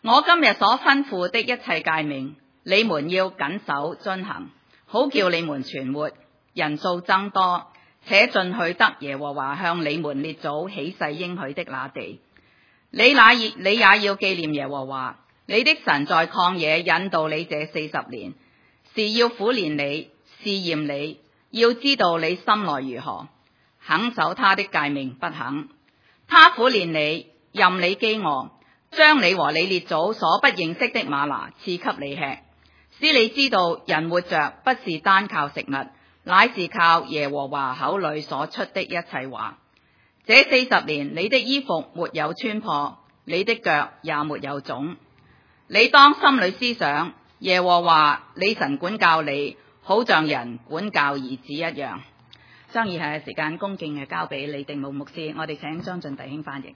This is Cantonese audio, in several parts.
我今日所吩咐的一切誡命，你們要謹守遵行，好叫你們存活，人數增多，且進去得耶和華向你們列祖起誓應許的那地。你也要紀念耶和華你的神在曠野引導你這40年，是要苦練你，試驗你，要知道你心內如何，肯守他的誡命不肯。他苦練你，任你飢餓，將你和你列祖所不認識的嗎哪賜給你吃，使你知道人活着不是單靠食物，乃是靠耶和華口裏所出的一切話。這40年你的衣服沒有穿破，你的腳也沒有腫。你當心裏思想，耶和華你神管教你，好像人管教兒子一樣。將以下嘅時間恭敬嘅交俾李定武牧師，我哋請張進弟兄翻譯。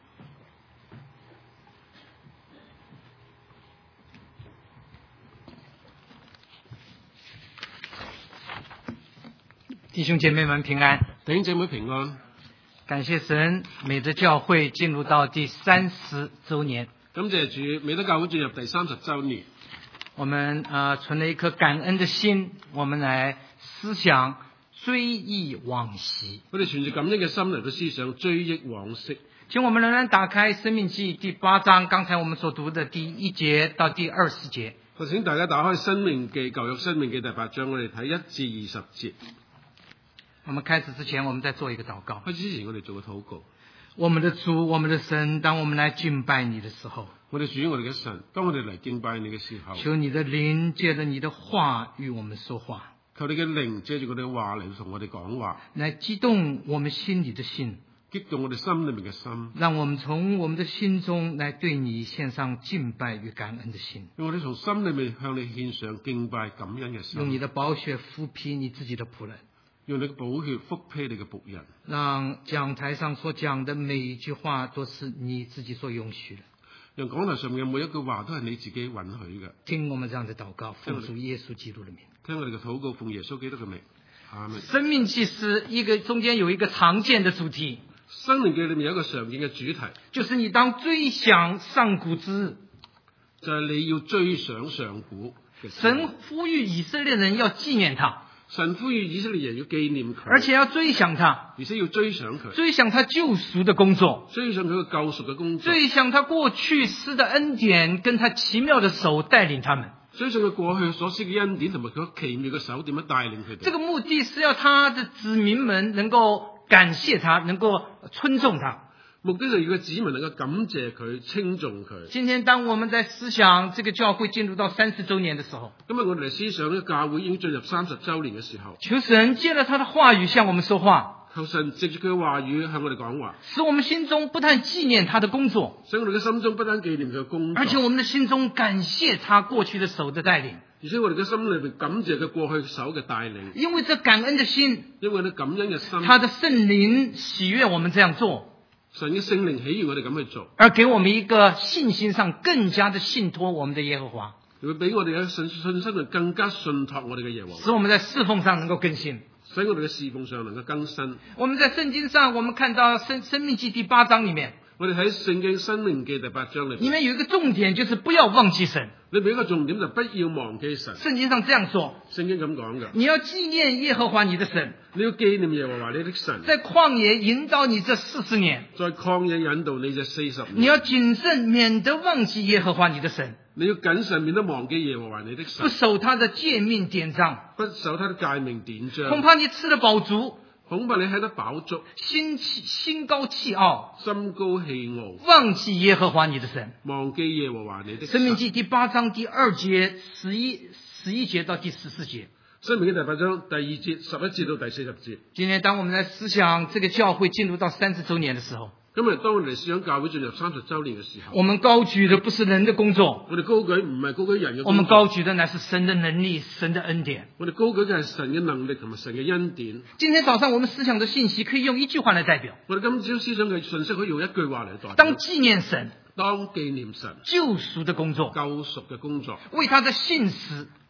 弟兄姐妹們平安， 弟兄姐妹平安。 感謝神，美德教會進入到第30週年。 感謝主，美德教會進入第30週年。 我們存了一顆感恩的心，我們來思想追憶往昔。 我哋存住感恩嘅心嚟到思想追憶往昔。 請我們仍然打開《申命記》第8章，剛才我們所讀的第1節到第20節。 請大家打開《申命記》舊約《申命記》第8章，我哋睇1至20節。 我們開始之前，我們再做一個禱告。 開始之前，我哋做個禱告。 我們的主，我們的神，當我們來敬拜你的時候， 我哋主，我哋嘅神，當我哋嚟敬拜你嘅時候， 求你的靈借着你的話與我們說話， 求你嘅靈借住我哋嘅話嚟同我哋講話， 來激動我們心裏的心， 激動我哋心裏面嘅心， 讓我們從我們的心中來對你獻上敬拜與感恩的心， 讓我哋從心裏面向你獻上敬拜感恩嘅心， 用你的寶血覆庇你自己的僕人， 用你嘅寶血覆庇你嘅僕人， 讓講台上所講的每一句話都是你自己所允許的， 讓講台上面嘅每一句話都係你自己允許嘅。 聽我們這樣的禱告，奉主耶穌基督的名。 聽我哋嘅禱告，奉耶穌基督嘅名。阿們。 生命記是一個中間有一個常見的主題， 生命記裏面有一個常見嘅主題， 就是你當追想上古之日， 就係你要追想上古嘅時候。 神呼籲以色列人要紀念他， 神呼籲以色列人要紀念佢， 而且要追想他， 而且要追想佢， 追想他救贖的工作， 追想佢嘅救贖嘅工作， 追想他過去施的恩典，跟他奇妙的手帶領他們。 追想佢過去所施嘅恩典同埋佢奇妙嘅手點樣帶領佢哋。 這個目的是要他的子民們能夠感謝他，能夠尊重他。 目的就係要個子民能夠感謝佢、稱頌佢。 今天當我們在思想這個教會進入到30週年的時候， 今日我哋嚟思想呢個教會已經進入30週年嘅時候， 求神借了他的話語向我們說話， 求神藉住佢嘅話語向我哋講話， 使我們心中不但紀念他的工作， 使我哋嘅心中不單紀念佢嘅工作， 而且我們的心中感謝他過去的手的帶領。 而且我哋嘅心裏面感謝佢過去手嘅帶領， 因為這感恩的心， 因為呢感恩嘅心， 他的聖靈喜悅我們這樣做， 神嘅聖靈喜悅我哋咁去做， 而給我們一個信心上更加的信託我們的耶和華， 會俾我哋嘅信心上更加信託我哋嘅耶和華， 使我們在侍奉上能夠更新， 使我哋嘅侍奉上能夠更新。 我們在聖經上，我們看到生命記第8章裏面， 我哋喺聖經申命記第8章裏面有一個重點，就是不要忘記神。 裏面一個重點就不要忘記神。 聖經上這樣說， 聖經咁講嘅， 你要紀念耶和華你的神， 你要紀念耶和華你的神， 在曠野引導你這40年， 在曠野引導你這40年， 你要謹慎，免得忘記耶和華你的神， 你要謹慎，免得忘記耶和華你的神， 不守他的誡命典章， 不守他的誡命典章， 恐怕你吃得飽足， 恐怕你吃得飽足， 心高氣傲， 心高氣傲， 忘記耶和華你的神， 忘記耶和華你的神。 申命記第8章第2節11節到第14節。 申命記第8章第2節11節到第40節。 今天當我們在思想這個教會進入到30週年的時候， 今日當我哋思想教會進入30週年嘅時候， 我們高舉的不是人的工作， 我哋高舉唔係高舉人嘅工作， 我們高舉的乃是神的能力、神的恩典。 我哋高舉嘅係神嘅能力同埋神嘅恩典。 今天早上我們思想的信息可以用一句話來代表， 我哋今朝思想嘅信息可以用一句話嚟代表， 當紀念神， 當紀念神救贖的工作， 救贖嘅工作， 為他的信實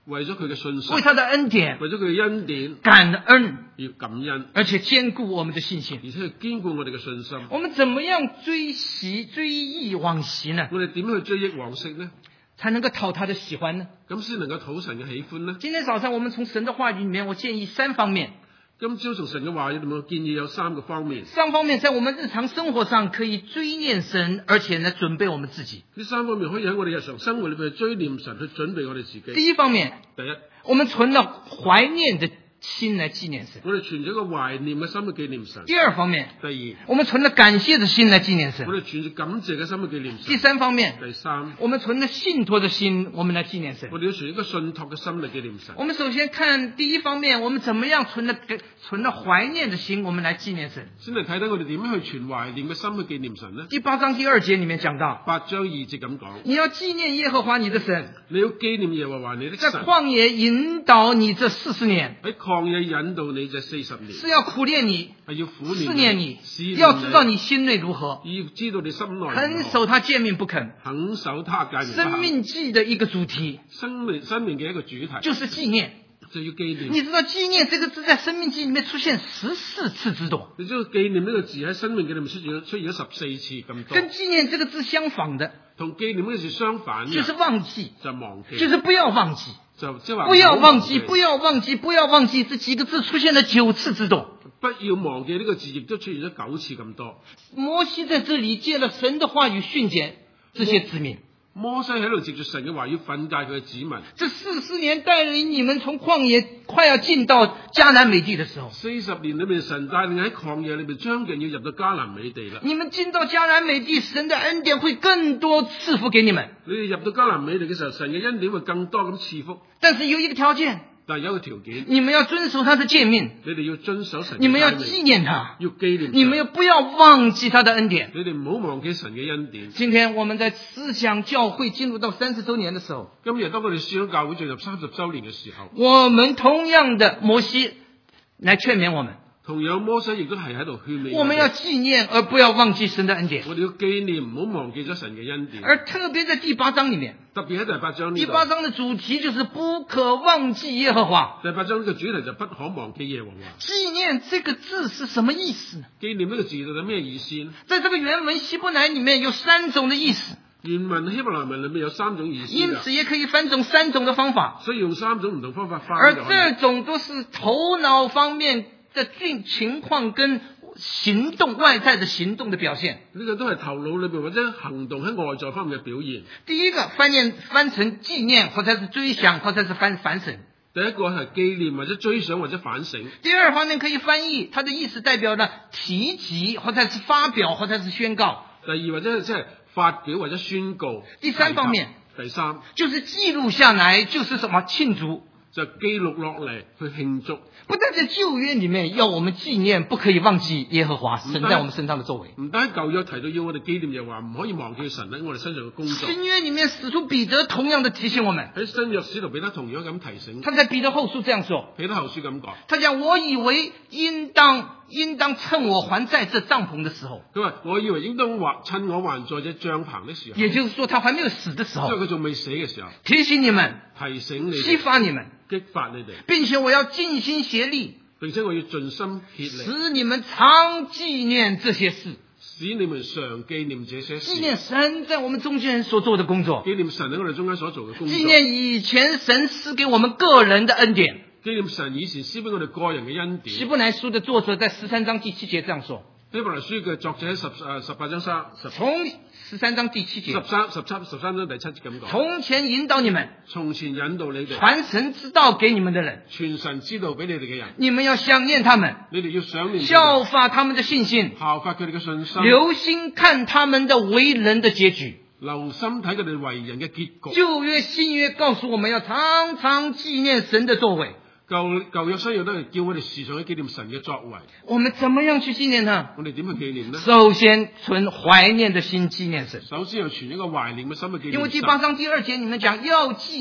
為咗佢嘅信實， 為他的恩典為咗佢嘅恩典， 感恩， 要感恩， 而且堅固我們的信心。 而且要堅固我哋嘅信心。 我們怎麼樣追憶往昔呢？ 我哋點樣去追憶往昔呢？ 才能夠討他的喜歡呢？ 咁先能夠討神嘅喜歡呢？ 今天早上我們從神的話語裏面，我建議3方面。 今朝從神嘅話語裏面，我建議有3個方面。 3方面在我們日常生活上可以追念神，而且呢準備我們自己。 呢3方面可以喺我哋日常生活裏邊去追念神，去準備我哋自己。 第一方面， 第一， 我們存了懷念的心來紀念神。 我哋存咗個懷念嘅心去紀念神。 第二方面， 第二， 我們存了感謝的心來紀念神。 我哋存住感謝嘅心去紀念神。 第三方面， 第三， 我們存了信託的心，我們來紀念神。 我哋要存一個信託嘅心嚟紀念神。 我們首先看第一方面，我們怎麼樣存了懷念的心，我們來紀念神。 先嚟睇睇我哋點樣去存懷念嘅心去紀念神呢？ 第8章第2節裏面講到 8章2節咁講， 你要紀念耶和華你的神， 你要紀念耶和華你的在神， 曠野引導你這40年， 喺曠野引導你這40年， 是要苦練你， 係要苦試練驗你， 試驗要知道你心內如何， 要知道你心內如何恆守他誡命不肯。 肯守他誡命不生行。 命記的一個主題生命嘅一個主題就是紀念。 就要紀念。 你知道紀念這個字在生命記裏面出現14次之多， 你知道紀念呢個字喺生命記裏面出現咗14次咁多， 跟紀念這個字相仿的同紀念呢個字相反嘅， 就是忘記， 就忘記， 就是不要忘記， 就即係話不要忘記，不要忘記，不要忘記，這幾個字出現了9次之多。 不要忘記呢個字亦都出現咗9次咁多。 摩西在這裏借了神的話語訓誡這些子民。 摩西喺度藉住神嘅話語訓誡佢嘅子民。 這40年帶領你們從曠野快要進到迦南美地的時候 ，40年裏面神帶領喺曠野裏面將近要入到迦南美地啦。 你們進到迦南美地，神的恩典會更多賜福給你們。 你哋入到迦南美地嘅時候，神嘅恩典會更多咁賜福。 但是有一個條件， 但係有一個條件， 你們要遵守他的誡命， 你哋要遵守神嘅誡命， 你們要紀念他， 要紀念， 你們又不要忘記他的恩典。 你哋唔好忘記神嘅恩典。 今天我們在思想教會進入到30周年的時候， 今日當我哋思想教會進入30周年嘅時候， 我們同樣的摩西來勸勉我們， 同樣摩西亦都係喺度勸勉我們要紀念而不要忘記神的恩典。 我哋要紀念，唔好忘記咗神嘅恩典。 而特別在第8章裏面， 特別喺第8章呢度， 第8章的主題就是不可忘記耶和華。 第8章呢個主題就不可忘記耶和華。 紀念這個字是什麼意思呢？ 紀念呢個字到底咩意思呢？ 在這個原文希伯來裏面有3種的意思， 原文希伯來文裏面有3種意思， 因此也可以翻成3種的方法， 所以用3種唔同方法翻。 而這種都是頭腦方面的情況跟行動，外在的行動的表現。 呢個都係頭腦裏邊或者行動喺外在方面嘅表現。 第一個翻成紀念，或者是追想，或者是反省。 第一個係紀念或者追想或者反省。 第二方面可以翻譯，它的意思代表了提及，或者是發表，或者是宣告。 第二或者即係發表或者宣告。 第三方面， 第三就是記錄下來，就是什麼慶祝。 就記錄落嚟去慶祝。 不但在舊約裏面要我們紀念，不可以忘記耶和華神在我們身上的作為。 唔單喺舊約提到要我哋紀念，又話唔可以忘記神喺我哋身上嘅工作。 新約裏面使徒彼得同樣的提醒我們， 喺新約使徒彼得同樣咁提醒。 他在彼得後書這樣說， 彼得後書咁講， 他講我以為應當趁我還在這帳篷的時候， 佢話我以為應當趁我還在這帳篷的時候， 也就是說他還沒有死的時候， 即係佢仲未死嘅時候， 提醒你們， 提醒你哋， 激發你們， 激發你哋， 並且我要盡心協力， 並且我要盡心竭力， 使你們常紀念這些事， 使你們常紀念這些事， 紀念神在我們中間所做的工作， 紀念神喺我哋中間所做嘅工作， 紀念以前神賜給我們個人的恩典， 紀念神以前施俾我哋個人嘅恩典。 希伯來書的作者在13章第7節這樣說， 希伯來書嘅作者喺18章13 從13章第7節 13章第7節咁講， 從前引導你們， 從前引導你哋， 傳神之道給你們的人， 傳神之道俾你哋嘅人， 你們要想念他們， 你哋要想念， 效法他們的信心， 效法佢哋嘅信心， 留心看他們的為人的結局。 留心睇佢哋為人嘅結局。 舊約新約告訴我們要常常紀念神的作為。 舊約新約都係叫我哋時常去紀念神嘅作為。 我們怎麼樣去紀念他？ 我哋點去紀念呢？ 首先存懷念的心紀念神。 首先要存一個懷念嘅心去紀念神。 因為第8章第2節你們講要紀念，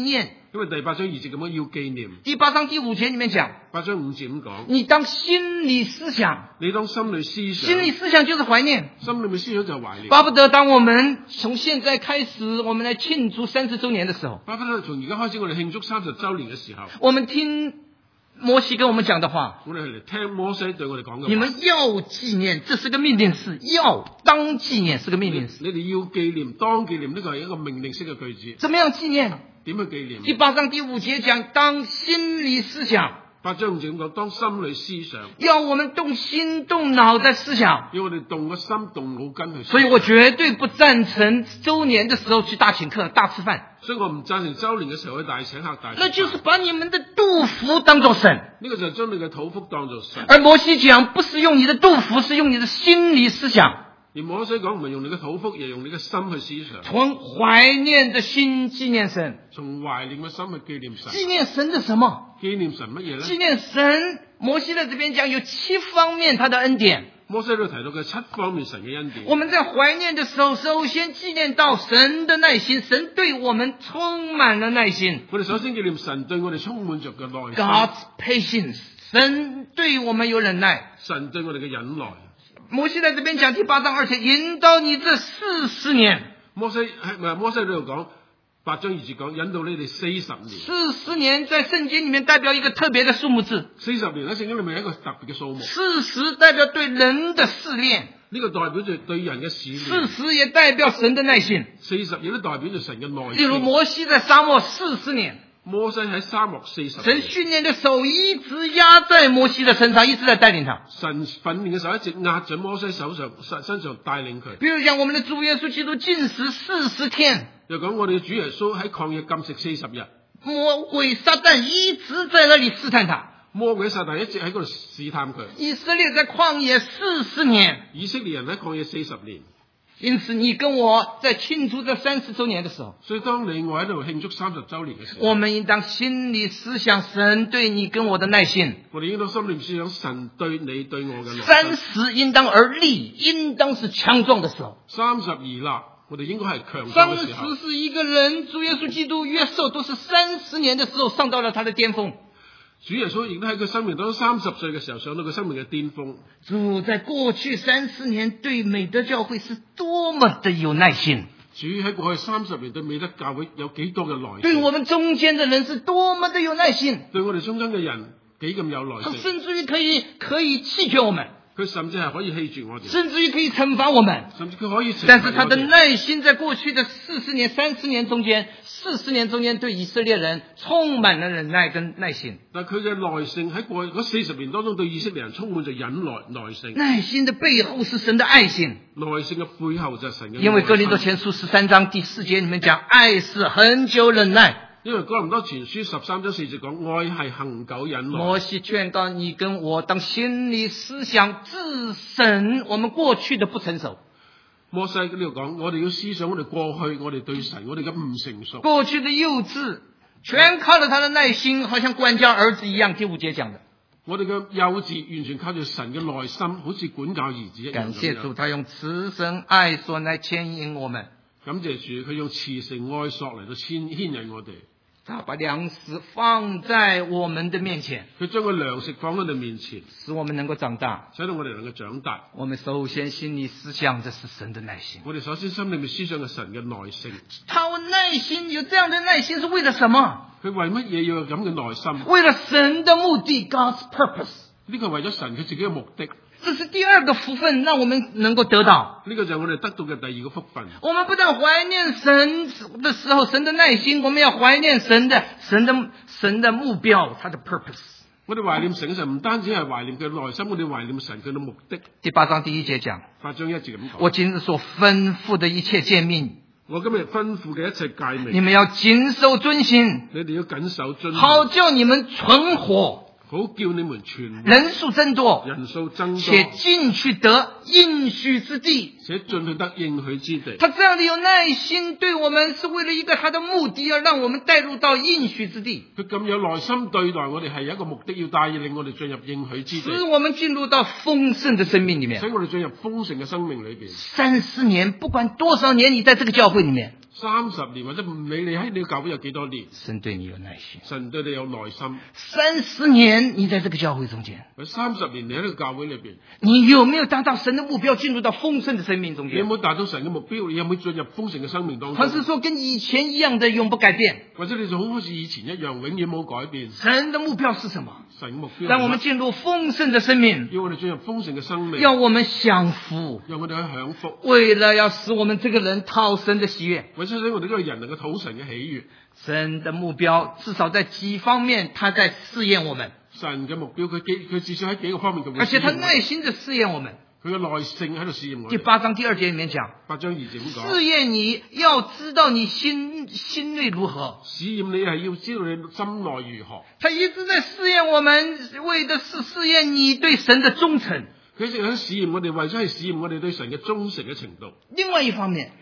因為第8章2節咁樣要紀念， 第8章第5節裡面講， 8章5節咁講， 你當心裡思想， 你當心裏思想， 心裡思想就是懷念。 心裏面思想就係懷念。 巴不得當我們從現在開始，我們來慶祝30週年的時候， 巴不得從而家開始，我哋慶祝30週年嘅時候， 我們聽摩西跟我們講的話， 我哋嚟聽摩西對我哋講嘅話。 你們要紀念，這是個命令式，要當紀念是個命令式。 你哋要紀念，當紀念，呢個係一個命令式嘅句子。 怎麼樣紀念？ 點去紀念？ 第8章第5節講，當心裡思想。 8章5節咁講，當心裏思想， 要我們動心動腦在思想。 要我哋動個心動腦筋去思想。 所以我絕對不贊成週年的時候去大請客、大吃飯。 所以我唔贊成週年嘅時候去大請客、大吃飯。 那就是把你們的肚腹當作神。 呢個就係將你嘅肚腹當作神。 而摩西講，不是用你的肚腹，是用你的心理思想。 而摩西講唔係用你嘅肚腹，而係用你嘅心去思想。 從懷念的心紀念神。 從懷念嘅心去紀念神。 紀念神的什麼？ 紀念神乜嘢咧？ 紀念神，摩西在這邊講有7方面他的恩典。 摩西都提到嘅7方面神嘅恩典。 我們在懷念的時候，首先紀念到神的耐心，神對我們充滿了耐心。 我哋首先紀念神對我哋充滿着嘅耐心。 God's patience， 神對我們有忍耐。 神對我哋嘅忍耐。 摩西在這邊講第8章2節，引導你這40年。 摩西喺度講8章2節講引導你哋40年。 40年在聖經裡面代表一個特別的數目字。 40年喺聖經裡面有一個特別嘅數目。 40代表對人的試煉， 呢個代表住對人嘅試煉。 40也代表神的耐心。 40亦都代表住神嘅耐心。 例如摩西在沙漠40年。 摩西喺沙漠40年， 神訓練的手一直壓在摩西的身上，一直在帶領他。 神訓練嘅手一直壓在摩西身上帶領佢。 比如講，我們的主耶穌基督禁食40天。 又講我哋嘅主耶穌喺曠野禁食40日。 魔鬼撒旦一直在那裡試探他。 魔鬼撒旦一直喺嗰度試探佢。 以色列在曠野40年。 以色列人喺曠野40年。 因此，你跟我在慶祝這30週年的時候， 所以當你我喺度慶祝30週年嘅時候， 我們應當心裡思想神對你跟我的耐心。 我哋應當心裡思想神對你對我嘅耐心。 30應當而立，應當是強壯的時候。 30而立，我哋應該係強壯嘅時候。 30是一個人，主耶穌基督、約瑟都是30年的時候上到了他的巔峰。 主耶穌亦都喺佢生命當中30歲嘅時候上到佢生命嘅巔峰。 主在過去30年對美德教會是多麼的有耐心。 主喺過去30年對美德教會有幾多嘅耐心。 對我們中間的人是多麼的有耐心。 對我哋中間嘅人幾咁有耐心。 甚至於可以棄絕我們。 佢甚至係可以棄絕我哋， 甚至於可以懲罰我們， 甚至佢可以懲罰我哋。 但是他的耐心在過去的40年、30年中間，40年中間對以色列人充滿了忍耐跟耐心。 但佢嘅耐性喺過去嗰40年當中，對以色列人充滿着忍耐、耐性。 耐心的背後是神的愛心， 耐性嘅背後就係神嘅愛心。 因為哥林多前書13章第4節裡面講，愛是恆久忍耐。 因為哥林多前書13章4節講，愛係恆久忍耐。 摩西勸告你跟我，當心裡思想自省我們過去的不成熟。 摩西喺呢度講，我哋要思想我哋過去，我哋對神，我哋嘅唔成熟， 過去的幼稚，全靠了他的耐心，好像管教兒子一樣。第5節講的， 我哋嘅幼稚完全靠住神嘅耐心，好似管教兒子一樣。 感謝主，他用慈繩愛索來牽引我們。 感謝主，佢用慈繩愛索嚟到牽引我哋。 他把糧食放在我們的面前， 佢將個糧食放喺你面前， 使我們能夠長大， 使到我哋能夠長大。 我們首先心裡思想這是神的耐心。 我哋首先心裏面思想嘅神嘅耐性。 他耐心有這樣的耐心是為了什麼？ 佢為乜嘢要有咁嘅耐心？ 為了神的目的 ，God's purpose。 呢個係為咗神佢自己嘅目的。 這是第二個福分，讓我們能夠得到。 呢個就係我哋得到嘅第二個福分。 我們不但懷念神的時候，神的耐心，我們要懷念神的目標，他的 purpose。 我哋懷念神嘅時候，唔單止係懷念佢內心，我哋懷念神佢嘅目的。 第8章第1節講 8章1節咁講。 我今日所吩咐的一切誡命， 我今日吩咐嘅一切誡命， 你們要謹守遵行， 你哋要謹守遵行， 好叫你們存活。 好叫你們存活， 人數增多， 人數增多， 且進去得應許之地， 且進去得應許之地。 他這樣的有耐心對我們，是為了一個他的目的，要讓我們帶入到應許之地。 佢咁有耐心對待我哋，係有一個目的，要帶領我哋進入應許之地， 使我們進入到豐盛的生命裡面。 使我哋進入豐盛嘅生命裏邊。 30年，不管多少年，你在這個教會裡面 30年或者唔理你喺你教會有幾多年， 神對你有耐心。 神對你有耐心。 30年你在這個教會中間， 30年你喺呢個教會裏邊， 你有沒有達到神的目標，進入到豐盛的生命中間？ 你有冇達到神嘅目標？你有冇進入豐盛嘅生命當中？ 還是說跟以前一樣的永不改變？ 或者你就好似以前一樣，永遠冇改變？ 神的目標是什麼？ 神嘅目標讓我們進入豐盛的生命， 要我哋進入豐盛嘅生命， 要我們享福， 讓我哋去享福， 為了要使我們這個人討神的喜悅。 為咗使我哋呢個人能夠討神嘅喜悅。 神的目標至少在幾方面，他在試驗我們。 神嘅目標，佢至少喺幾個方面佢會試驗我哋， 而且他耐心地試驗我們。 佢嘅耐性喺度試驗我哋。 第8章第2節裏面講 8章2節咁講， 試驗你要知道你心內如何。 試驗你係要知道你心內如何。 他一直在試驗我們，為的是試驗你對神的忠誠。 佢一直喺試驗我哋，為咗係試驗我哋對神嘅忠誠嘅程度。 另外一方面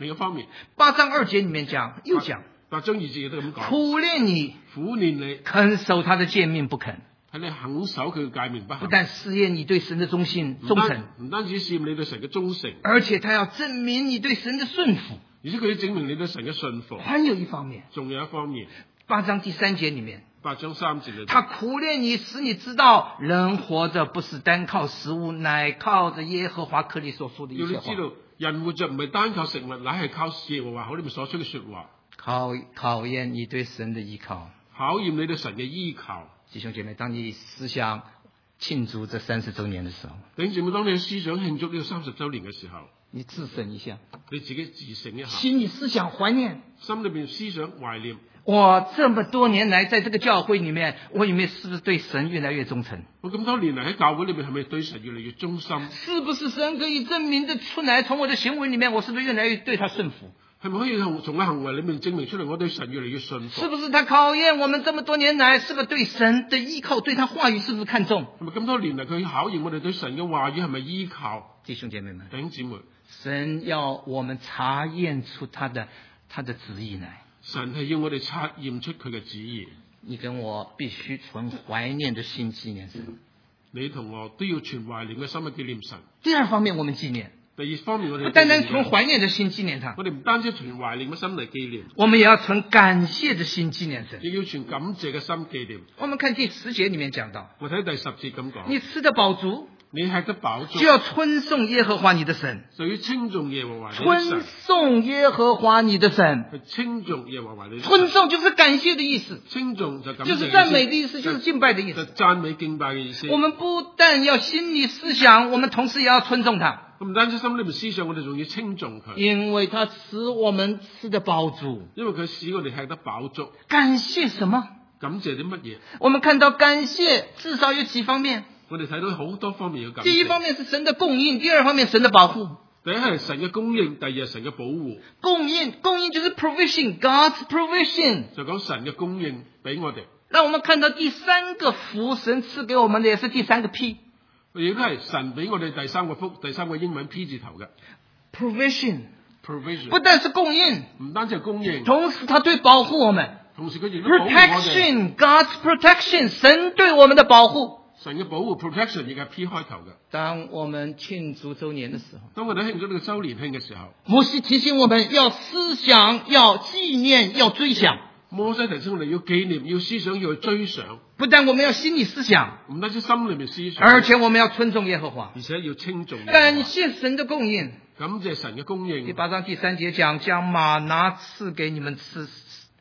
，8章2節裏面講又講 8章2節亦都咁講， 苦練你，肯守他的誡命不肯。 係你肯守佢嘅誡命不行， 不但試驗你對神的忠誠， 唔單止試驗你對神嘅忠誠， 而且他要證明你對神的順服， 而且佢要證明你對神嘅順服。 還有一方面， 仲有一方面 ，8章第3節裏面 ，8章3節裏面， 他苦練你，使你知道人活着不是單靠食物，乃靠着耶和華口裏所說的一切話。 要你知道，人活着唔係單靠食物，乃係靠耶和華口裏面所出嘅說話。 考驗你對神的依靠， 考驗你對神嘅依靠。 弟兄姐妹，當你思想慶祝這30周年的時候， 弟兄姐妹，當你思想慶祝呢個30周年嘅時候， 你自省一下， 你自己自省一下， 心裏思想懷念， 心裏邊思想懷念。 我這麼多年來在這個教會裏面，我裏面是不是對神越來越忠誠？ 我咁多年嚟喺教會裏面，係咪對神越嚟越忠心？ 是不是神可以證明得出來？從我的行為裏面，我是不是越來越對他順服？ 係咪可以從個行為裏面證明出嚟，我對神越嚟越順服？ 是不是他考驗我們這麼多年來，是不是對神的依靠，對他話語是不是看重？ 係咪咁多年嚟佢考驗我哋對神嘅話語係咪依靠？ 弟兄姐妹們， 弟兄姊妹， 神要我們查驗出他的旨意來。 神係要我哋察驗出佢嘅旨意。 你跟我必須存懷念的心紀念神。 你同我都要存懷念嘅心去紀念神。 第二方面，我們紀念。 第二方面，我哋不單單存懷念的心紀念他， 我哋唔單止存懷念嘅心嚟紀念， 我們也要存感謝的心紀念神。 亦要存感謝嘅心紀念。 我們看第10節裏面講到， 我睇第10節咁講， 你吃得飽足， 你吃得飽足， 就要稱頌耶和華你的神， 就要稱頌耶和華你的稱神。 頌耶和華你的神， 去稱頌耶和華你的神。 稱頌就是感謝的意思， 稱頌就感謝， 就是讚美的意思，就是敬拜的意思。 就讚美敬拜嘅意思。 我們不但要心裡思想，我們同時也要稱頌他。 唔單止心裏面思想，我哋仲要稱頌佢， 因為他使我們吃得飽足。 因為佢使我哋吃得飽足。 感謝什麼？ 感謝啲乜嘢？ 我們看到感謝至少有幾方面。 我哋睇到好多方面嘅感謝。 第一方面是神的供應，第二方面神的保護。 第一係神嘅供應，第二係神嘅保護。 供應就是 provision，God's provision， 就講神嘅供應俾我哋。 讓我們看到第三個福，神賜給我們的也是第三個 P。 亦都係神俾我哋第三個福，第三個英文 P 字頭嘅 provision。 不但是供應， 唔單止係供應， 同時他對保護我們。 同時佢亦都保護我哋。 Protection，God's protection，神對我們的保護。 神嘅保護 protection 亦係 P 開頭嘅。 當我們慶祝周年的時候， 當我哋慶祝呢個周年慶嘅時候， 摩西提醒我們要思想、要紀念、要追想。 摩西提醒我哋要紀念、要思想、要去追想。 不但我們要心裏思想， 唔單止心裏面思想， 而且我們要尊重耶和華， 而且要稱頌。 感謝神的供應， 感謝神嘅供應。 第8章第3節講，將嗎哪賜給你們吃。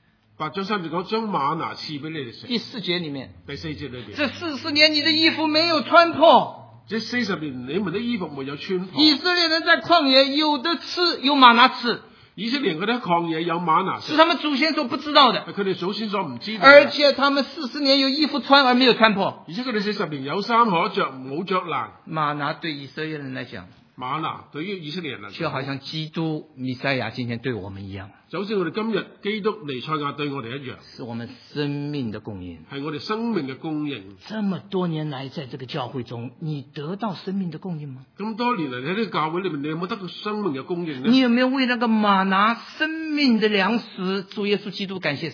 8章3節講將嗎哪賜俾你哋食。 第4節裏面， 第4節裏邊， 這40年你的衣服沒有穿破。 這40年你們的衣服沒有穿破。 以色列人在曠野有得吃，有嗎哪吃。 以色列人佢哋喺曠野有嗎哪食， 是他們祖先所不知道的。 佢哋祖先所唔知道。 而且他們40年有衣服穿而沒有穿破。 而且佢哋40年有衫可着，冇着爛。 嗎哪對以色列人來講， 嗎哪對於以色列人嚟講， 就好像基督彌賽亞今天對我們一樣， 就好似我哋今日基督彌賽亞對我哋一樣， 是我們生命的供應， 係我哋生命嘅供應。 這麼多年來，在這個教會中，你得到生命的供應嗎？ 咁多年嚟喺呢個教會裏面，你有冇得到生命嘅供應呢？ 你有沒有為那個嗎哪生命的糧食，主耶穌基督感謝神？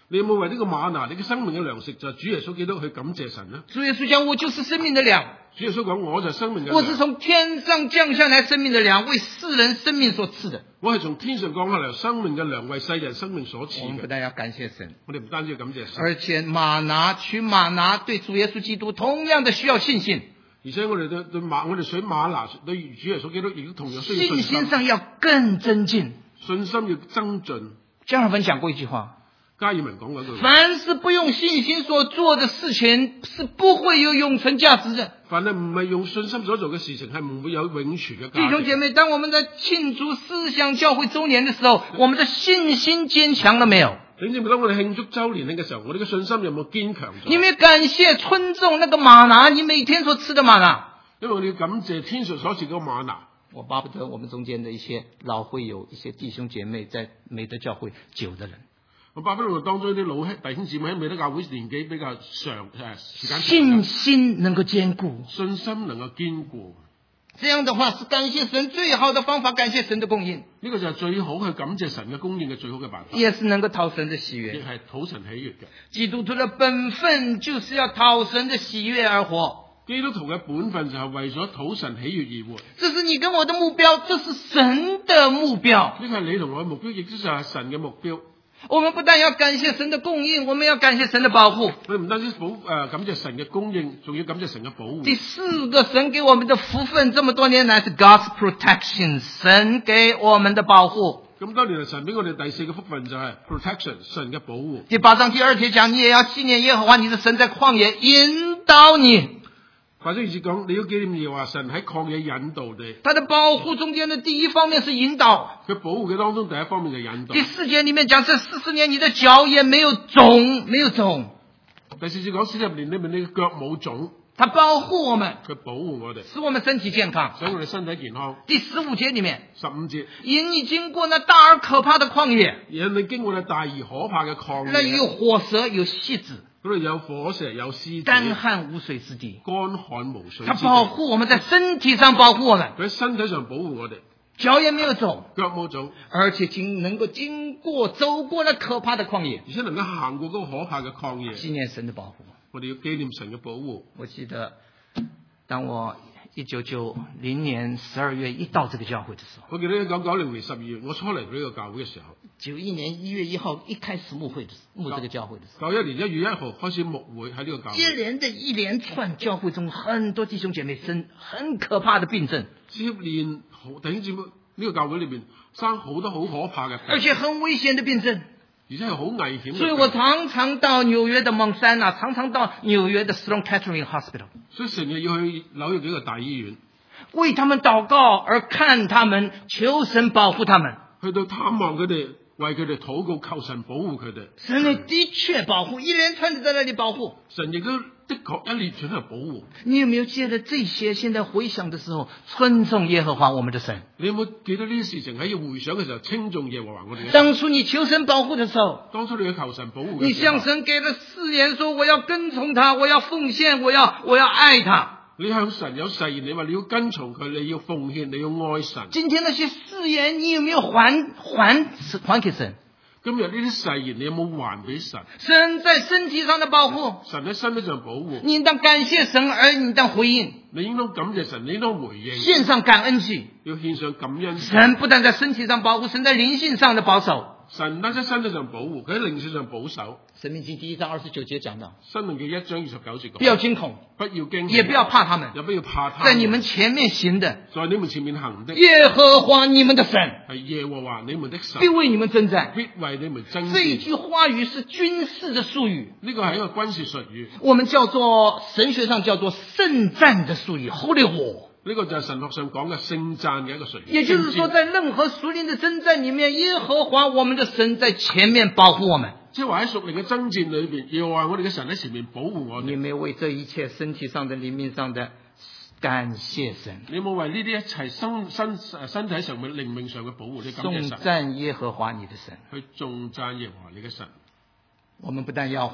你有冇為呢個嗎哪，你嘅生命嘅糧食就係主耶穌基督去感謝神呢？ 主耶穌講，我就是生命的糧。 主耶穌講，我就係生命嘅糧。 我是從天上降下來生命的糧，為世人生命所賜的。 我係從天上降下嚟生命嘅糧，為世人生命所賜嘅。 我們不但要感謝神， 我哋唔單止要感謝神， 而且嗎哪對主耶穌基督同樣的需要信心。 而且我哋我哋水嗎哪對主耶穌基督亦都同樣需要信心上要更增進。 信心要增進。 加爾文講過一句話， 加爾文講過一句話， 凡是不用信心所做的事情，是不會有永存價值的。 凡係唔係用信心所做嘅事情，係唔會有永存嘅價值。 弟兄姐妹，當我們在慶祝思想教會週年的時候，我們的信心堅強了沒有？ 你知唔知當我哋慶祝週年慶嘅時候，我哋嘅信心有冇堅強咗？ 你們感謝尊重那個嗎哪，你每天所吃的嗎哪。 因為我哋要感謝天上所賜嘅嗎哪。 我巴不得我們中間的一些老會友、一些弟兄姐妹在美德教會久的人， 我巴不得當中啲老弟兄姊妹喺美德教會年紀比較長時間長， 信心能夠堅固， 信心能夠堅固。 這樣的話是感謝神最好的方法，感謝神的供應， 呢個就係最好去感謝神嘅供應嘅最好嘅辦法， 也是能夠討神的喜悅， 亦係討神喜悅嘅。 基督徒的本分就是要討神的喜悅而活。 基督徒嘅本分就係為咗討神喜悅而活。 這是你跟我的目標，這是神的目標。 呢個係你同我嘅目標，亦都就係神嘅目標。 我們不但要感謝神的供應，我們要感謝神的保護。 我哋唔單止感謝神嘅供應，仲要感謝神嘅保護。 第四個神給我們的福分，這麼多年來是 God's protection， 神給我們的保護。 咁多年嚟，神俾我哋第四個福分就係 protection， 神嘅保護。 第8章第2節講，你也要紀念耶和華你的神在曠野引導你。 或者意思講，你要紀念耶和華神喺曠野引導你。 他的保護中間的第一方面是引導。 佢保護嘅當中第一方面就引導。 第4節裡面講，這40年你的腳也沒有腫，沒有腫。 第4節講40年裏面你嘅腳冇腫。 他保護我們， 佢保護我哋， 使我們身體健康， 使我哋身體健康。 第15節裡面 ，15節， 引你經過那大而可怕的曠野， 引你經過那大而可怕嘅曠野， 那有火蛇，有蠍子， 嗰度有火蛇，有獅子， 乾旱無水之地， 乾旱無水之地。 他保護我們，在身體上保護我們， 佢喺身體上保護我哋， 腳也沒有腫， 腳冇腫， 而且能夠走過那可怕的曠野， 而且能夠行過嗰個可怕嘅曠野。 紀念神的保護， 我哋要紀念神嘅保護。 我記得當我1990年12月一到這個教會的時候， 我記得1990年12月我初嚟到呢個教會嘅時候 ，91年1月1號一開始牧這個教會的時候， 91年1月1號開始牧會喺呢個教會， 接連的一連串教會中很多弟兄姐妹生很可怕的病症， 接連弟兄姊妹呢個教會裏邊生好多好可怕嘅病， 而且很危險的病症， 而且係好危險嘅。 所以我常常到紐約的蒙山啊，常常到紐約的 Sloan Kettering Hospital， 所以成日要去紐約幾個大醫院， 為他們禱告，而看他們，求神保護他們， 去到探望佢哋，為佢哋禱告，求神保護佢哋。 神的確保護，一連串的在那裡保護， 神亦都的確一連串喺度保護。 你有沒有記得這些？現在回想的時候，尊重耶和華我們的神。 你有冇記得呢啲事情喺要回想嘅時候，稱頌耶和華我哋嘅神？ 當初你求神保護的時候， 當初你去求神保護嘅時候， 你向神給了誓言，說我要跟從他，我要奉獻，我要愛他。 你向神有誓言，你話你要跟從佢，你要奉獻，你要愛神。 今天那些誓言，你有沒有還給神？ 今日呢啲誓言，你有冇還俾神？ 神在身體上的保護， 神喺身體上保護， 你應當感謝神，而你應當回應。 你應當感謝神，你應當回應， 獻上感恩祭， 要獻上感恩。 神不但在身體上保護，神在靈性上的保守。 神單喺身體上保護，佢喺靈性上保守。 申命記第1章29節講到， 申命記1章29節講， 不要驚恐， 不要驚恐， 也不要怕他們， 也不要怕他們， 在你們前面行的， 在你們前面行的， 耶和華你們的神， 係耶和華你們的神， 必為你們征戰， 必為你們征戰。 這一句話語是軍事的術語， 呢個係一個軍事術語， 我們叫做神學上叫做聖戰的術語 Holy War。 呢個就係神學上講嘅聖戰嘅一個術語。 也就是說，在任何屬靈的征戰裡面，耶和華我們的神在前面保護我們。 即係話喺屬靈嘅征戰裏邊，耶和華我哋嘅神喺前面保護我哋。 你沒有為這一切身體上的、靈命上的感謝神？ 你冇為呢啲一切身體上嘅、靈命上嘅保護，你感謝神。 頌讚耶和華你的神， 去頌讚耶和華你嘅神。 我們不但要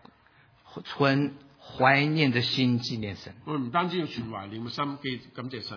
存懷念的心紀念神， 我們唔單止要存懷念嘅心感謝神。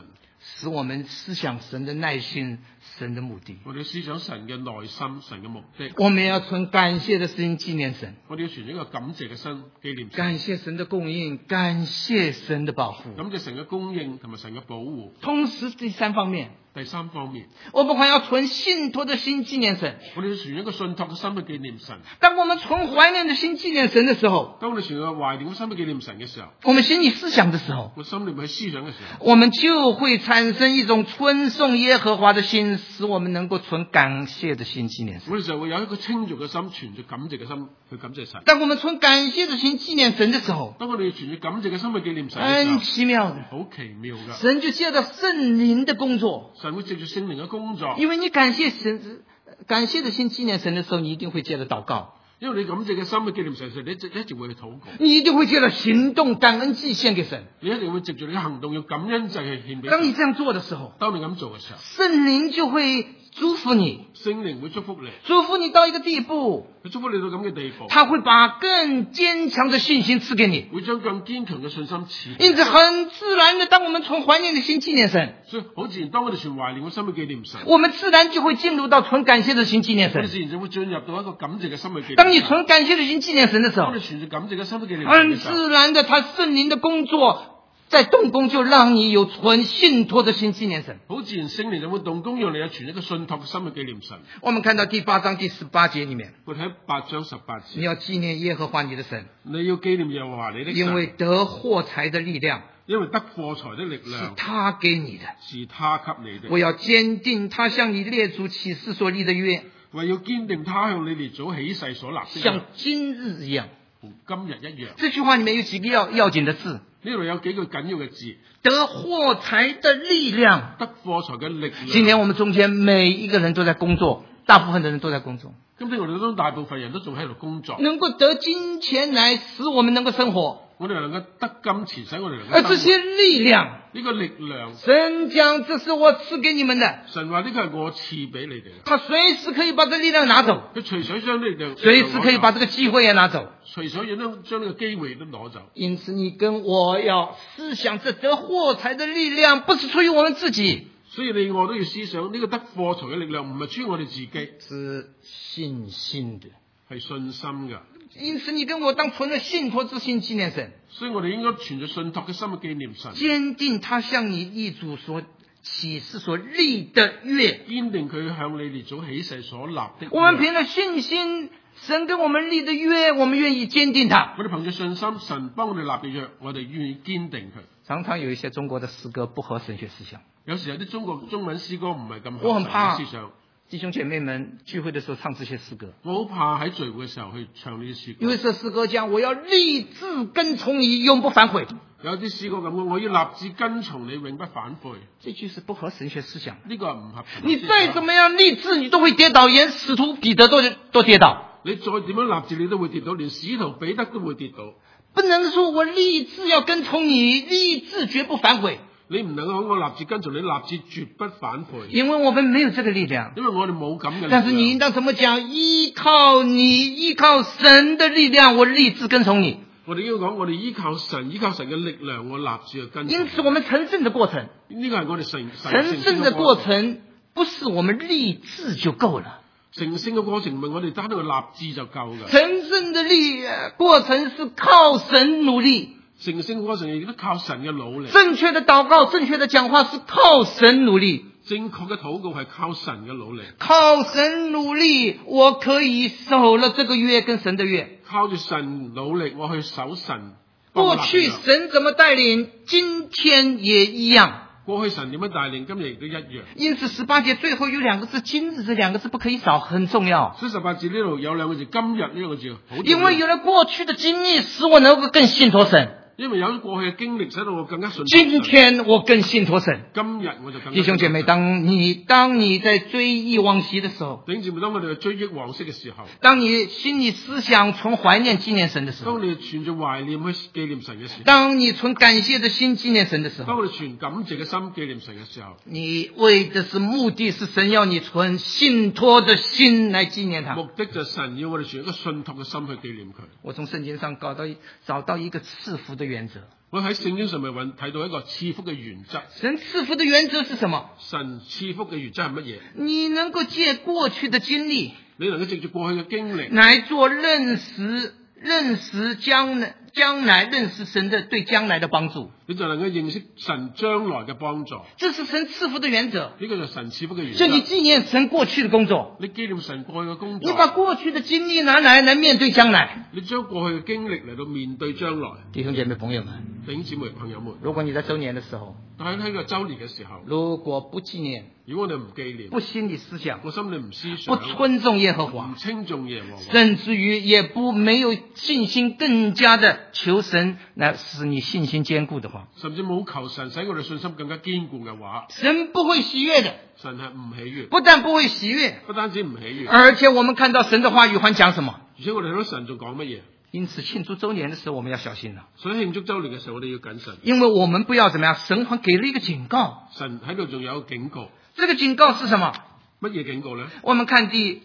使我們思想神的耐心、神的目的。 我哋要思想神嘅內心、神嘅目的。 我們要存感謝的心紀念神， 我哋要存一個感謝嘅心紀念神。 感謝神的供應，感謝神的保護。 感謝神嘅供應同埋神嘅保護。 同時第三方面， 我們還要存信託的心紀念神。 我哋要存一個信託嘅心去紀念神。 當我們存懷念的心紀念神的時候， 當我哋存個懷念嘅心去紀念神嘅時候， 我們心裏思想的時候， 我心裏面去思想嘅時候， 我們就會產生一種稱頌耶和華的心，使我們能夠存感謝的心紀念神。 我哋就會有一個稱頌嘅心，存住感謝嘅心去感謝神。 當我們存感謝的心紀念神的時候， 當我哋存住感謝嘅心去紀念神嘅時候， 很奇妙的， 好奇妙噶。 神就借着聖靈的工作， 神會藉住聖靈嘅工作。 因為你感謝神、感謝的心紀念神的時候，你一定會借着禱告。 因為你感謝嘅心去紀念神，你一直會去禱告。 你一定會借着行動感恩祭獻給神。 你一定會藉住你嘅行動要感恩祭去獻俾神。 當你這樣做的時候， 當你咁做嘅時候， 聖靈就會祝福你， 聖靈會祝福你， 祝福你到一個地步， 佢祝福你到咁嘅地步， 他會把更堅強的信心賜給你， 會將更堅強嘅信心賜。 因此很自然的，當我們存懷念的心紀念神， 所以好自然，當我哋存懷念嘅心去紀念神， 我們自然就會進入到存感謝的心紀念神。 我哋自然就會進入到一個感謝嘅心去紀念神。 當你存感謝的心紀念神的時候， 當你存住感謝嘅心去紀念神很嘅時候， 自然的，他聖靈的工作在動工，就讓你有存信託的心紀念神。 好自然，聖靈就會動工，讓你有存一個信託嘅心去紀念神。 我們看到第8章第18節裏面， 我睇8章18節， 你要紀念耶和華你的神， 你要紀念耶和華你的神， 因為得貨財的力量因為得貨財的力是量他給你的。 是他給你的。 我要堅定他向你列祖起誓所立的約， 為要堅定他向你列祖起誓所立的約， 像今日一樣。 同今日一樣。 這句話裏面有幾個要緊的字， 呢度有幾個緊要嘅字， 得貨財的力量。 得貨財嘅力量。 今天我們中間每一個人都在工作，大部分的人都在工作。 今天我哋當中大部分人都仲喺度工作， 能夠得金錢來使我們能夠生活， 我哋能夠得金錢使我哋能夠而生活。 這些力量， 呢個力量， 神講這是我賜給你們的， 神話呢個係我賜俾你哋嘅， 他隨時可以把這力量拿走， 佢隨水將呢力量， 隨時可以把這個機會也拿走。 隨水亦都將呢個機會都攞走。 因此你跟我要思想，這得貨財的力量不是出於我們自己， 所以你我都要思想呢個得貨財嘅力量唔係出於我哋自己， 是信心的。 係信心㗎。 因此你跟我當存了信託之心紀念神， 所以我哋應該存着信託嘅心去紀念神， 堅定他向你列祖所起誓所立的約。 堅定佢向你列祖起誓所立的約。 我們憑着信心，神跟我們立的約，我們願意堅定它。 我哋憑住信心，神幫我哋立嘅約，我哋願意堅定佢。 常常有一些中國的詩歌不合神學思想， 有時有啲中文詩歌唔係咁我合神很怕嘅思想， 弟兄姐妹們聚會的時候唱這些詩歌， 我好怕喺聚會嘅時候去唱呢啲詩歌。 因為這詩歌講我要立志跟從你，永不反悔。 有啲詩歌咁講，我要立志跟從你，永不反悔。 這句是不合神學思想。 呢個係唔合神你學思想。 再怎麼樣立志，你都會跌倒，連使徒彼得都跌倒。 你再點樣立志，你都會跌倒，連使徒彼得都會跌倒。 不能說我立志要跟從你，立志絕不反悔。 你唔能夠講我立志跟從你，立志絕不反悔。 因為我們沒有這個力量。 因為我哋冇咁嘅力量。 但是你應當怎麼講？依靠你，依靠神的力量，我立志跟從你。 我哋要講，我哋依靠神嘅力量，我立志去跟從你。 因此，我們成聖的過程， 呢個係我哋成聖的過程，不是我們立志就夠了。 成聖嘅過程唔係我哋單單個立志就夠㗎。 成聖的過程是靠神努力。 成聖過程亦都靠神嘅努力。 正確的禱告、正確的講話是靠神努力。 正確嘅禱告係靠神嘅努力。 靠神努力，我可以守了這個約跟神的約。 靠住神努力，我去守神。 過去神怎麼帶領，今天也一樣。 過去神點樣帶領，今日亦都一樣。 因此18節最後有兩個字，今日這兩個字不可以少，很重要。 所以18節呢度有兩個字，今日呢兩個字好重要。 因為有了過去的經歷，使我能夠更信託神。 因為有過去嘅經歷，使到我更加信。 今天我更信託神。 今日我就更加信。 弟兄姐妹，當你在追憶往昔的時候， 弟兄姐妹，當我哋去追憶往昔嘅時候， 當你心裏思想存懷念紀念神的時候， 當你存住懷念去紀念神嘅時候， 當你存感謝的心紀念神的時候， 當我哋存感謝嘅心紀念神嘅時候， 你為的是目的是神要你存信託的心來紀念他。 目的就係神要我哋存一個信託嘅心去紀念佢。 我從聖經上找到一個賜福的原則。 我喺聖經上面睇到一個賜福嘅原則。 神賜福的原則是什麼？ 神賜福嘅原則係乜嘢？ 你能夠借過去的經歷， 你能夠藉住過去嘅經歷來做認識將來認識神的對將來的幫助， 你就能夠認識神將來嘅幫助。 這是神賜福的原則。 呢個就係神賜福嘅原則。 所以你紀念神過去的工作， 你紀念神過去嘅工作， 你把過去的經歷拿來面對將來。 你將過去嘅經歷嚟到面對將來。 弟兄姐妹朋友們， 弟兄姊妹朋友們， 如果你在周年的時候， 但係喺個週年嘅時候， 如果不紀念， 如果我哋唔紀念， 不心理思想， 我心裏唔思想， 不尊重耶和華， 唔稱頌耶和華， 甚至於也沒有信心，更加的求神來使你信心堅固的話， 甚至冇求神使我哋信心更加堅固嘅話， 神不會喜悅的。 神係唔喜悅， 不但不會喜悅， 不單止唔喜悅， 而且我們看到神的話語還講什麼？ 而且我哋睇到神仲講乜嘢？ 因此慶祝周年的時候我們要小心了， 所以慶祝週年嘅時候我哋要謹慎， 因為我們不要怎麼樣，神還給了一個警告。 神喺度仲有警告， 這個警告是什麼？ 乜嘢警告呢？ 我們看第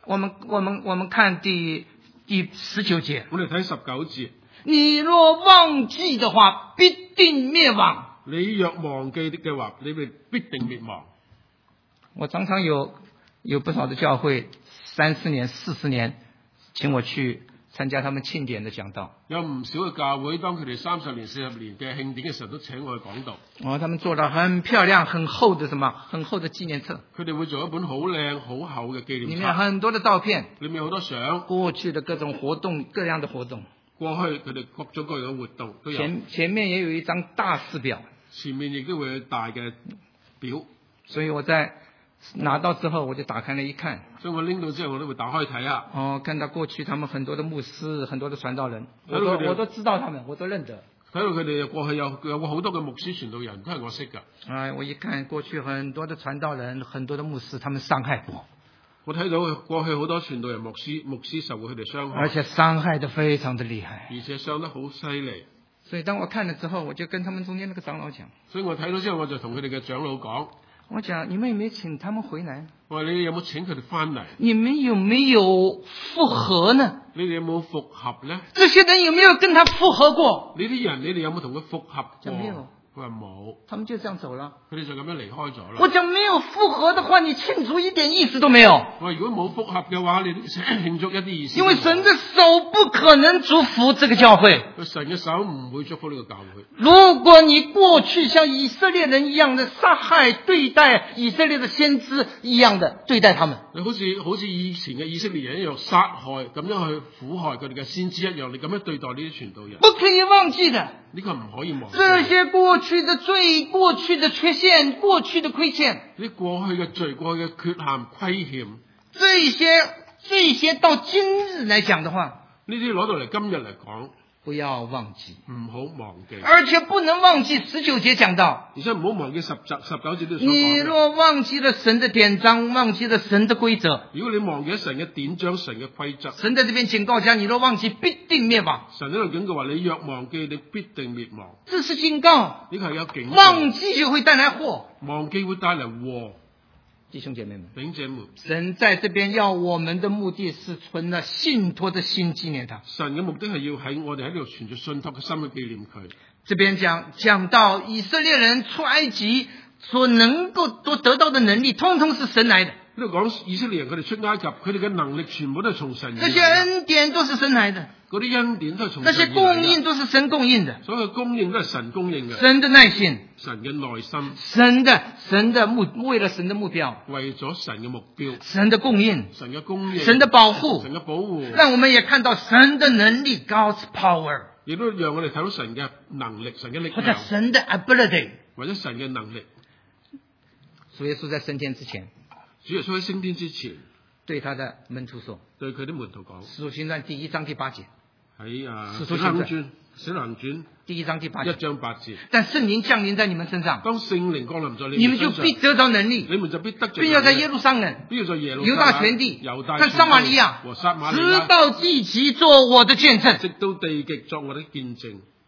19節， 我哋睇19節， 你若忘記的話，必定滅亡。 你若忘記嘅話，你哋必定滅亡。 我常常有不少的教會30年、40年請我去參加他們慶典的講道。 有唔少嘅教會，當佢哋30年、40年嘅慶典嘅時候，都請我去講道。 他們做了很漂亮、很厚的很厚的紀念冊。 佢哋會做一本好靚、好厚嘅紀念冊， 裡面很多的照片， 裡面好多相， 過去的各種活動、各樣的活動。 過去佢哋各種各樣嘅活動都有。 前面也有一張大事表， 前面亦都會有大嘅表。 所以我在拿到之後，我就打開了一看。 所以我拎到之後，我都會打開睇下。 看到過去他們很多的牧師、很多的傳道人，我都知道他們，我都認得。 睇到佢哋過去有過好多嘅牧師傳道人，都係我識㗎。 我一看過去很多的傳道人、很多的牧師，他們傷害過。 我睇到過去好多傳道人、牧師受過佢哋傷害， 而且傷害得非常的厲害， 而且傷得好犀利。 所以當我看了之後，我就跟他們中間那個長老講。 所以我睇到之後，我就同佢哋嘅長老講。 我講，你們有沒有請他們回來？ 我話你哋有冇請佢哋翻嚟？ 你們有沒有復合呢？ 你哋有冇復合呢？ 這些人有沒有跟他復合過？ 呢啲人，你哋有冇同佢復合過？ 沒有。 佢話冇， 他們就這樣走了。 佢哋就咁樣離開咗啦。 我講沒有復合的話，你慶祝一點意思都沒有。 我話如果冇復合嘅話，你慶祝一啲意思。 因為神的手不可能祝福這個教會。 神嘅手唔會祝福呢個教會。 如果你過去像以色列人一樣的殺害對待以色列的先知一樣的對待他們， 你好似以前嘅以色列人一樣殺害咁樣去苦害佢哋嘅先知一樣，你咁樣對待呢啲傳道人， 不可以忘記的。 呢個唔可以忘記。 這些過去的罪、過去的缺陷、過去的虧欠， 呢過去嘅罪、過去嘅缺陷、虧欠， 這些到今日來講的話， 呢啲攞到嚟今日嚟講， 不要忘記， 唔好忘記， 而且不能忘記19節講到， 而且唔好忘記19節都所講。 你若忘記了神的典章，忘記了神的規則， 如果你忘記咗神嘅典章、神嘅規則， 神在這邊警告講，你若忘記，必定滅亡。 神喺度警告話，你若忘記，你必定滅亡。 這是警告， 呢個係有警告， 忘記就會帶來禍， 忘記會帶來禍。 弟兄姐妹們， 弟兄姐妹， 神在這邊要我們的目的是存了信託的心紀念他。 神嘅目的係要喺我哋喺度存住信託嘅心去紀念佢。 這邊講到以色列人出埃及所能夠得到的能力，通通是神來的。 呢度講以色列人佢哋出埃及，佢哋嘅能力全部都係從神而來。 這些恩典都是神來的， 嗰啲恩典都係從神而來。 那些供應都是神供應的， 所有供應都係神供應嘅。 神的耐心， 神嘅耐心， 為了神的目標， 為咗神嘅目標， 神的供應， 神嘅供應， 神的保護， 神嘅保護， 讓我們也看到神的能力 ，God's power， 亦都讓我哋睇到神嘅能力、神嘅力或者量， 神的 ability， 或者神嘅能力。 主耶穌在升天之前， 主耶穌喺升天之前， 對他的門徒說， 對佢啲門徒講， 使徒行傳第1章第8節， 喺使徒行傳使徒行傳第1章第8節， 1章8節。 但聖靈降臨在你們身上， 當聖靈降臨在你們就必得着能力， 你們就必得着， 並要在耶路撒冷、猶大全地、和撒瑪利亞，直到地極做我的見證。 直到地極作我的見證。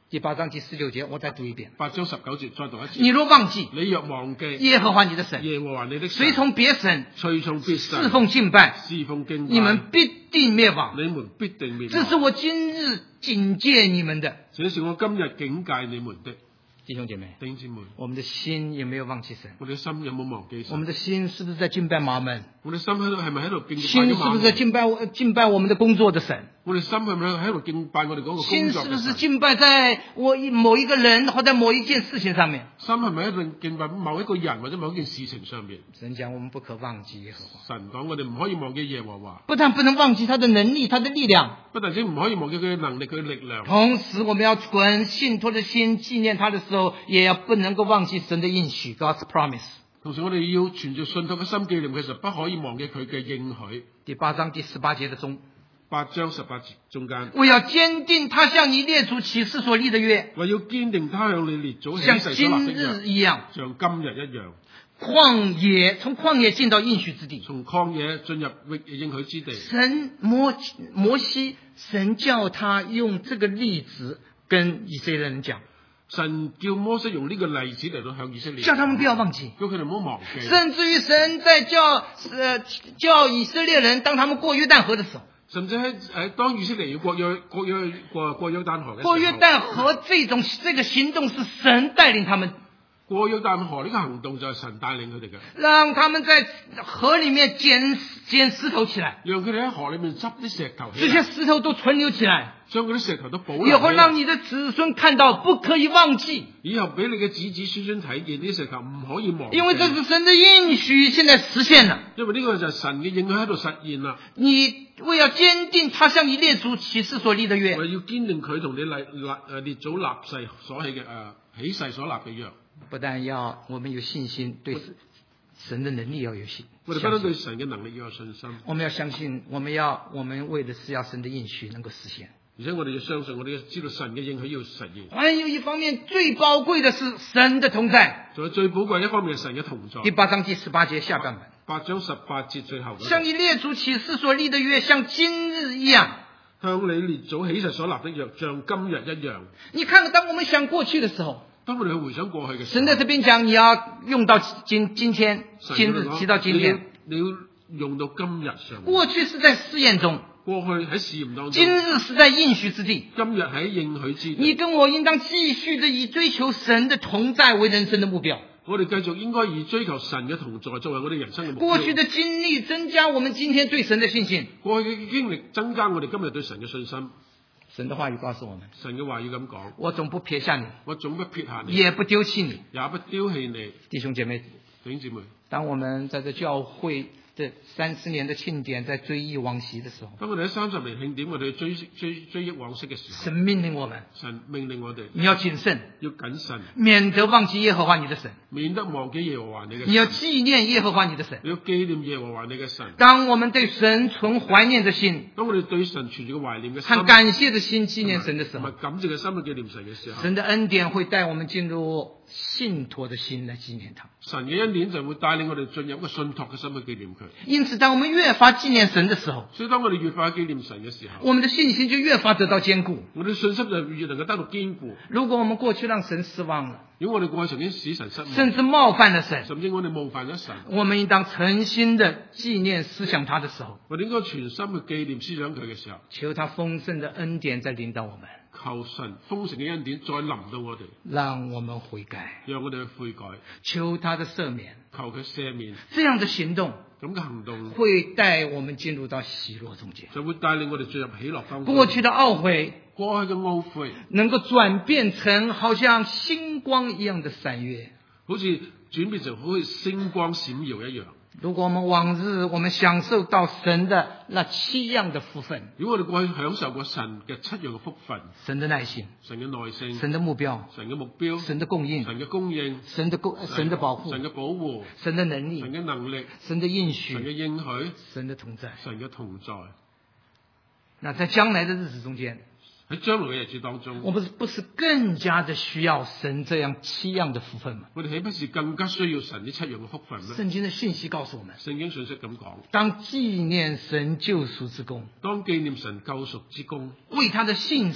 第8章第19節，我再讀一遍。 8章19節再讀一次。 你若忘記你若忘記耶和華你的神， 耶和華你的神， 隨從別神， 隨從別神侍奉敬拜， 侍奉敬拜， 你們必定滅亡。 你們必定滅亡。 這是我今日警戒你們的。 這是我今日警戒你們的。 弟兄姐妹， 弟兄姊妹， 我們的心有沒有忘記神？ 我哋嘅心有冇忘記神？ 我們的心是不是在敬拜馬門？ 我哋心喺度係咪喺度敬拜心是不是在敬拜我們的工作的神？ 我哋心係咪喺度敬拜我哋嗰個工作嘅神？ 心是不是敬拜在某一個人或者某一件事情上面？ 心係咪喺度敬拜某一個人或者某一件事情上面？ 神講我們不可忘記耶和華。 神講我哋唔可以忘記耶和華。 不但不能忘記他的能力，他的力量， 不但止唔可以忘記佢嘅能力，佢嘅力量。 同時我們要存信托的心紀念他的時候，也要不能夠忘記神的應許 God's promise。 同時我哋要存住信託嘅心紀念佢，實不可以忘記佢嘅應許。 第8章第18節的中 8章18節中間， 我要堅定他向你列祖起誓所立的約， 為要堅定他向你列祖起像誓所今立的約， 日一樣， 像今日一樣。 從曠野進到應許之地， 從曠野進入應許之地。 神摩西，神叫他用這個例子跟以色列人講， 神叫摩西用呢個例子嚟到向以色列， 叫他們不要忘記， 叫佢哋唔好忘記。 甚至於神在叫以色列人，當他們過約旦河的時候， 甚至喺當以色列要過約旦河嘅時候， 過約旦河這個行動是神帶領他們。 過約旦河呢個行動就係神帶領佢哋嘅， 讓他們在河裏面撿石頭起來， 讓佢哋喺河裏面執啲石頭起來， 這些石頭都存留起來， 將嗰啲石頭都保留， 以後讓你的子孫看到，不可以忘記。 以後俾你嘅子子孫孫睇見啲石頭唔可以忘記， 因為這是神的應許，現在實現了。 因為呢個就係神嘅應許喺度實現啦。 你為要堅定他向你列祖起誓所立的約， 為要堅定佢同你列祖立誓所起嘅起誓所立嘅約。 不但要我們有信心，對神的能力要有信心。 我哋不單對神嘅能力要有信心， 我們要相信，我們為的是要神的應許能夠實現。 而且我哋要相信，我哋要知道神嘅應許要實現。 還有一方面最寶貴的是神的同在。 仲有最寶貴一方面係神嘅同在。 第8章第18節下半 8章18節最後嗰度， 向你列祖起誓所立的約，像今日一樣。 向你列祖起誓所立的約，像今日一樣。 你看，當我們想過去的時候， 當我哋去回想過去嘅時候， 神在這邊講，你要用到今天，今日提到今天， 你要用到今日上。 過去是在試驗中， 過去喺試驗當中， 今日是在應許之地， 今日喺應許之地。 你跟我應當繼續的以追求神的同在為人生的目標。 我哋繼續應該以追求神嘅同在作為我哋人生嘅目標。 過去的經歷增加我們今天對神的信心。 過去嘅經歷增加我哋今日對神嘅信心。 神的話語告訴我們， 神嘅話語咁講， 我總不撇下你， 我總不撇下你， 也不丟棄你， 也不丟棄你。 弟兄姐妹， 弟兄姊妹， 當我們在這教會這30年的慶典在追憶往昔的時候， 當我哋喺30年慶典，我哋追憶往昔嘅時候， 神命令我們， 神命令我哋， 你要謹慎， 要謹慎， 免得忘記耶和華你的神， 免得忘記耶和華你嘅神。 你要紀念耶和華你的神， 你要紀念耶和華你嘅神。 當我們對神存懷念的心， 當我哋對神存住個懷念嘅心， 和感謝的心紀念神的時候， 感謝嘅心去紀念神嘅時候， 神的恩典會帶我們進入信託的心來紀念他。 神嘅恩典就會帶領我哋進入一個信託嘅心去紀念佢。 因此，當我們越發紀念神的時候， 所以當我哋越發紀念神嘅時候， 我們的信心就越發得到堅固。 我哋信心就越能夠得到堅固。 如果我們過去讓神失望了， 如果我哋過去曾經使神失望， 甚至冒犯了神， 甚至我哋冒犯咗神， 我們應當誠心的紀念思想他的時候， 我哋應該全心去紀念思想佢嘅時候， 求他豐盛的恩典再臨到我們， 求神豐盛嘅恩典再臨到我哋， 讓我們悔改， 讓我哋去悔改， 求他的赦免， 求佢赦免。 這樣的行動咁嘅行動會帶我們進入到喜樂中間， 就會帶領我哋進入喜樂當中。 過去的懊悔， 過去嘅懊悔能夠轉變成好像星光一樣的閃耀， 好似轉變成好似星光閃耀一樣。 如果我們往日我們享受到神的那7樣的福分， 如果我哋過去享受過神嘅7樣嘅福分， 神的耐心， 神嘅耐性， 神的目標， 神嘅目標， 神的供應， 神嘅供應， 神的保護， 神嘅保護， 神的能力， 神嘅能力， 神的應神嘅許， 應許， 神的同在。 神嘅同在。 那在將來的日子中間， 喺將來嘅日子當中， 我們不是更加的需要神這樣7樣的福分嗎？ 我哋豈不是更加需要神呢7樣嘅福分咩？ 聖經的信息告訴我們， 聖經信息咁講， 當紀念神救贖之功， 當紀念神救贖之功， 為他的信實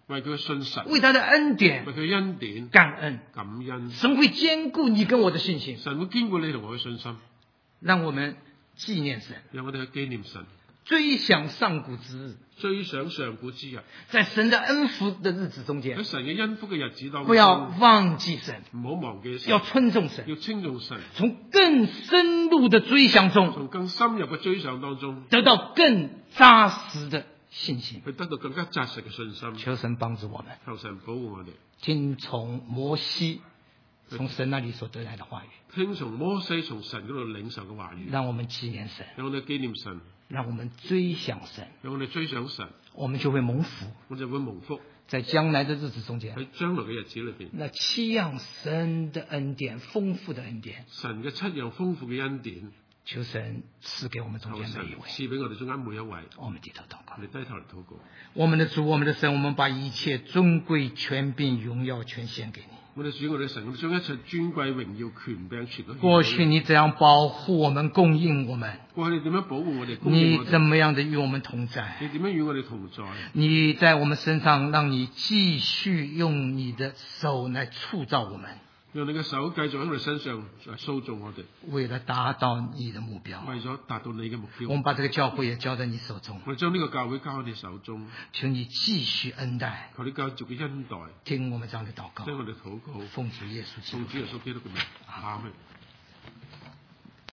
為佢嘅信實， 為他的恩典為佢嘅恩典感恩。 感恩。 神會堅固你跟我的信心， 神會堅固你同我嘅信心， 讓我們紀念神， 讓我哋去紀念神， 追想上古之日， 追想上古之日， 在神的恩福的日子中間喺，神嘅恩福嘅日子當中， 不要忘記神， 唔好忘記神， 要尊重神， 要稱頌神， 從更深入的追想中從更深入嘅追想當中， 得到更扎實的信心。 去得到更加扎實嘅信心。 求神幫助我們， 求神保護我哋， 聽從摩西從神那裏所得來的話語， 聽從摩西從神嗰度領受嘅話語， 讓我們紀念神， 讓我哋紀念神， 讓我們追想神， 讓我哋追想神， 我們就會蒙福。 我就會蒙福。 在將來的日子中間， 喺將來嘅日子裏邊， 那7樣神的恩典，豐富的恩典， 神嘅7樣豐富嘅恩典， 求神賜給我們中求神間每一位。 賜俾我哋中間每一位。 我們低頭禱告我。哋低頭嚟禱告。 我們的主，我們的神，我們把一切尊貴、權柄、榮耀全獻給你。 我哋主，我哋神，我哋將一切尊貴、榮耀、權柄傳到。 過去你怎樣保護我們、供應我們？ 過去你點樣保護我哋、供應你我哋？ 怎麼樣的與我們同在？ 你點樣與我哋同在？ 你在我們身上，讓你繼續用你的手來塑造我們， 讓你嘅手繼續喺我哋身上塑造我哋， 為了達到你的目標。 為咗達到你嘅目標。 我們把這個教會也交在你手中， 我哋將呢個教會交喺你手中， 求你繼續恩待， 求你繼續嘅恩待， 聽我們這樣的禱告， 聽我哋禱告， 奉主耶穌基督奉主耶穌基督嘅名，阿門。